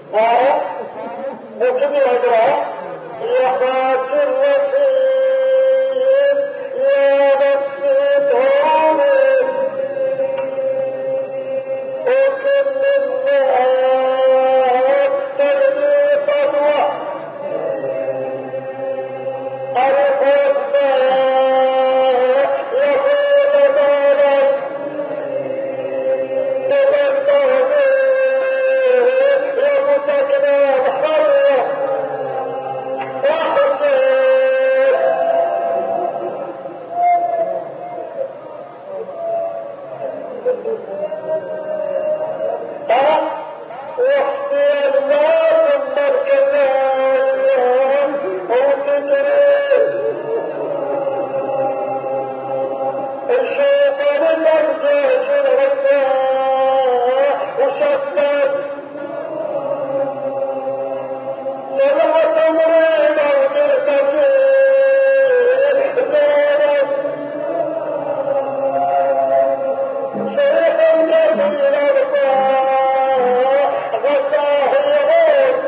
وكذي أدرى يا خاتم رسيل يا بسيط عمر وكل الناس تلبي قدوة الخطة يفوت دولك تبطل يمسكنا بحرة وحسين وحسي الناس مركزها وتجري الشيطان الأرجاج الغداء وشتت سبعة أمرين أو ترتجل زارت شيخ الجميل الأرضاء غطاه يغير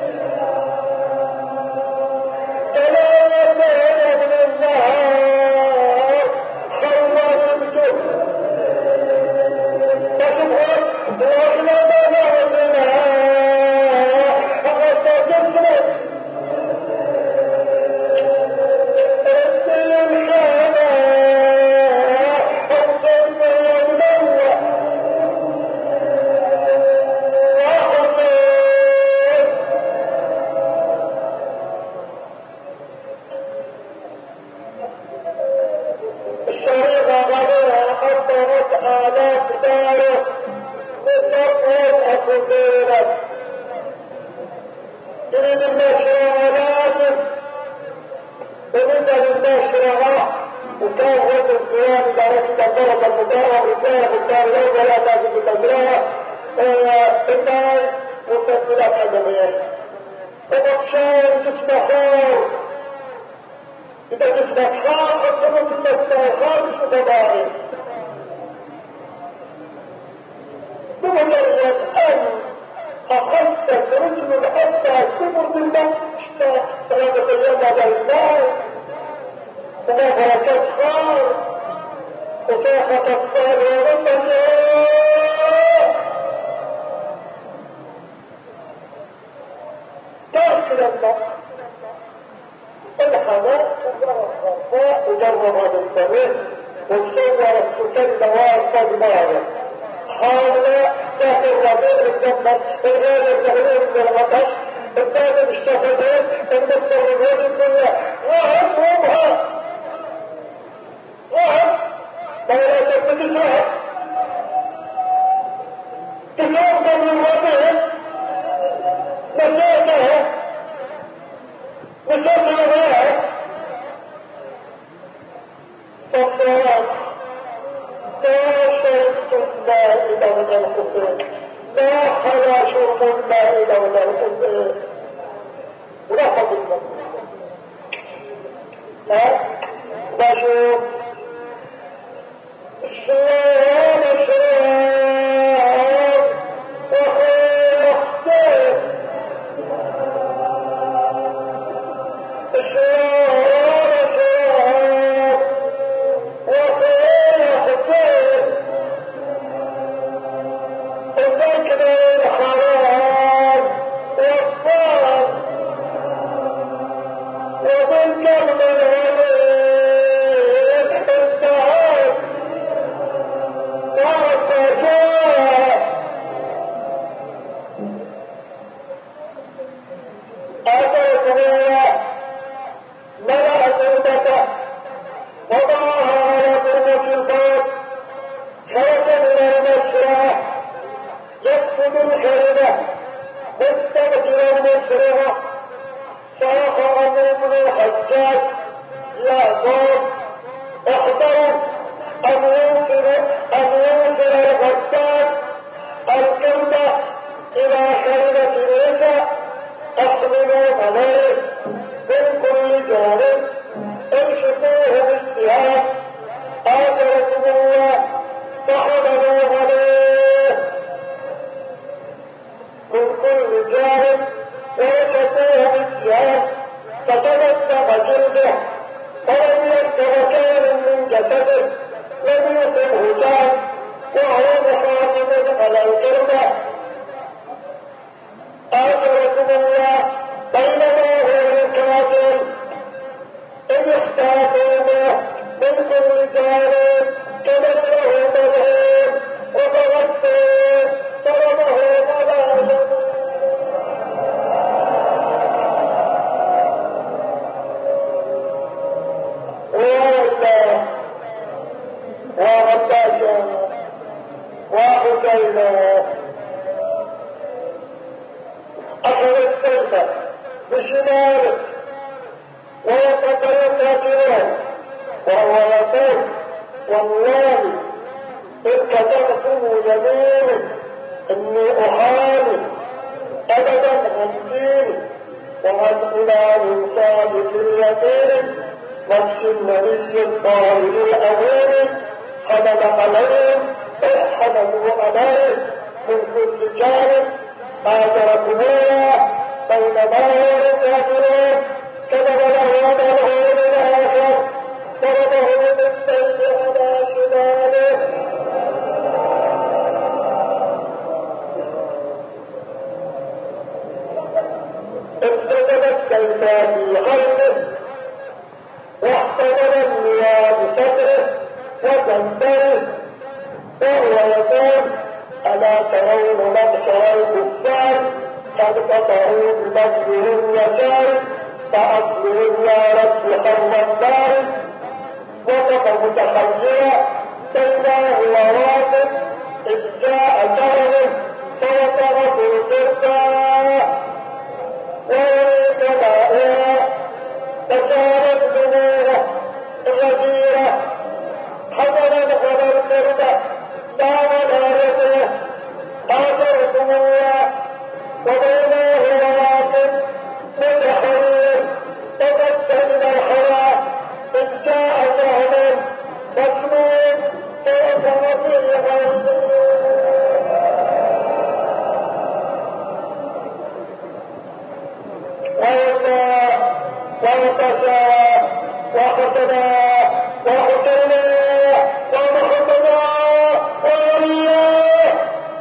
تلاوتين ابن النهار خلص بجهد تشبهت وإلى بلغ النهار فقد تجسرت رسل الحالة أقصد المنوع وحسين الشريطة غدرها قدمت آلاف داره بتقوى أكبرت تريد المشروع لازم تريد المشروع وكان غد القيام درجة الضرب المدارة رجالة بالتاريخ ولا لازم بتجرها الناس مستقبلات أدمية وبقشار تسمحور إذا تسمح خار أصبت المستخار مش متضارب بمجرد أن أخذت رجل حتى كبر بالله اشتاق 3 أيام بعد النار وما بركات خار وساقط الصار ورد الله تأكل الله الحماء والغرفاء وجرب هذا الطريق وصور السكان دوار صدماره حاولة تحت الربيع الجمل الغير التغيير من العطش الثاني بالشفتين المستر الرجل كله واحد ومها واحد ما لا تبتدي واحد تلوم من الربيع مساكها مساكها الواحد فالصلاة شربت الماء لون الحسين ما حلا شرب الماء لون الحسين ولحظ المسلم بشوف الشراب الشراب وخير حسين الشراب الشراب وخير حسين الذكر الحرام والصار وبالكلم الغليظ التعب والتجاه أتيت الله ملأ سودته وضعها على قربة الباب خرج من المشرع يقصد الكلمة مستبدل المشرع صرخ عمرو بن الحجاج يأمر احذروا أن ينزل الغسان الكلمة إلى كلمة النساء احملوا عليه من كل جانب امسكوه بالسهام آثركم الله فحملوا عليه كل جانب ويشقوه بالسهام فتمزق جلده ولم يبق كان من جسده لم يصبه جان وهو محاكم على القربة. آخركم الله بينما هو الكافر إذ اختافوا من كل جانب كمثله مذهب وتغطوا ضربه مذاهب. وغباشا وحكينا أخذ السلفة بشماله ويتقل الكافرون وهو يقول والله إن كتبتم يميني إني أحامي أبدا عن ديني وعن إمام صادق اليمين نفس النبي الطاهر الأمين حمل عليهم حملوا عليه من كل جانب ما تركوها بينما هم كافرون كتب له عمله للآخر ضربه بالسيف على شماله. انتدبت كلمات قلبه واحتضن المياه بصدره وتنبره وهو يقول ألا ترون مبشر الكفار قد قطعوا بمجدهم يسار فأصلهم يا رب حر النار. وقف متحيرا بينه وواقف إذ جاء كرم فوقف القربى ويريد مائها فكانت بنوره غزيره حضرا على القربى دام دارته آخركم الله وبينه وواقف متحير تبت من الحياة إذ جاء سهم مسموم فأثر في غيره وانقسى وحسنا وحسنا ومحمدا والله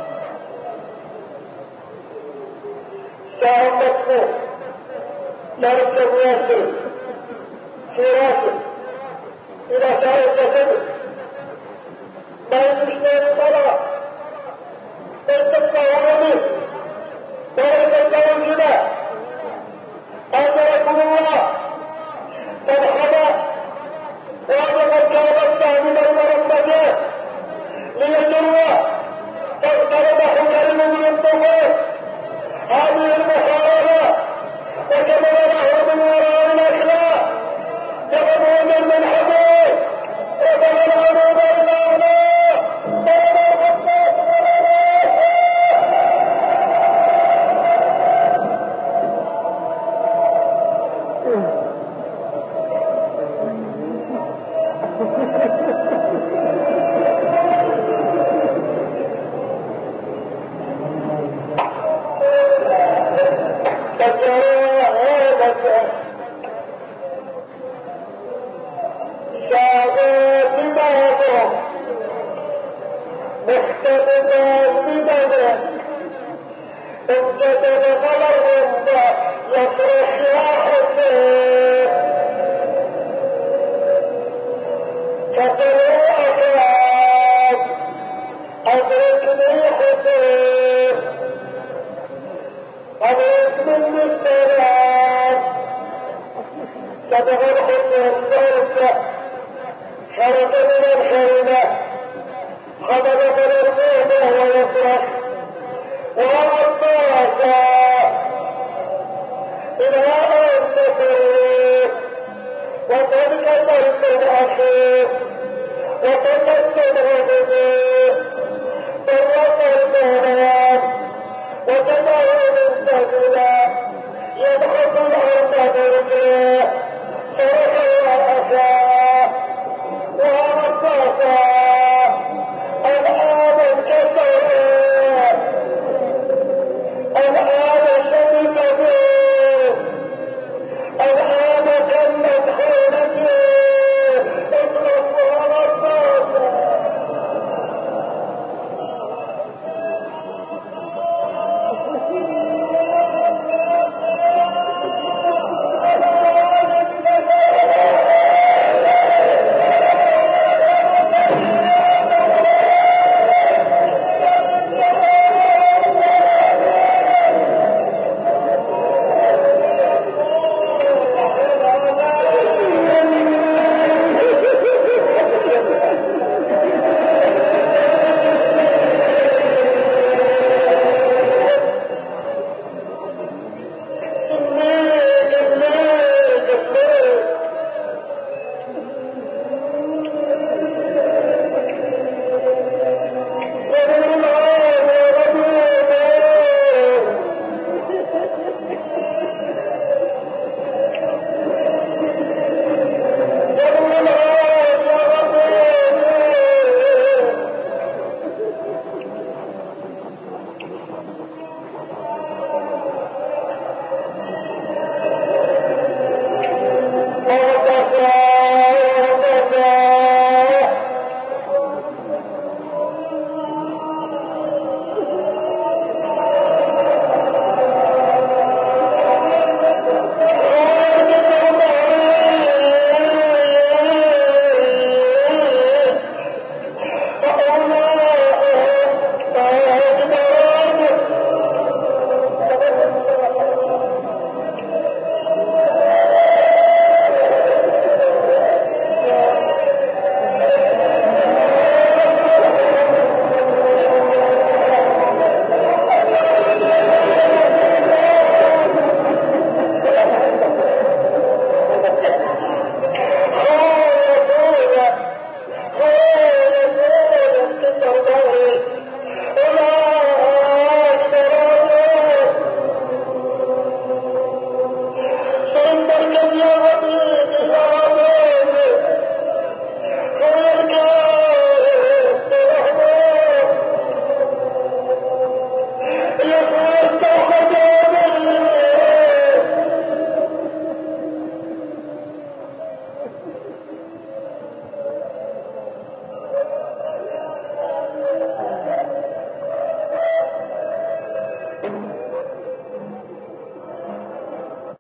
سهم مسموم مركب ياسر في راسه إلى سائر جسده ما يمشي طلع ارتفع وعمل ورد الجبال آخركم الله فالحبا وقد جاوبتنا من المرمجات ليجروا فاضطرب حجر من الطوال هذه المحاربة وكمل له من وراء الأخلاق جبنوا من حبيب وبلغوا بين الله ضرب الخطاب الله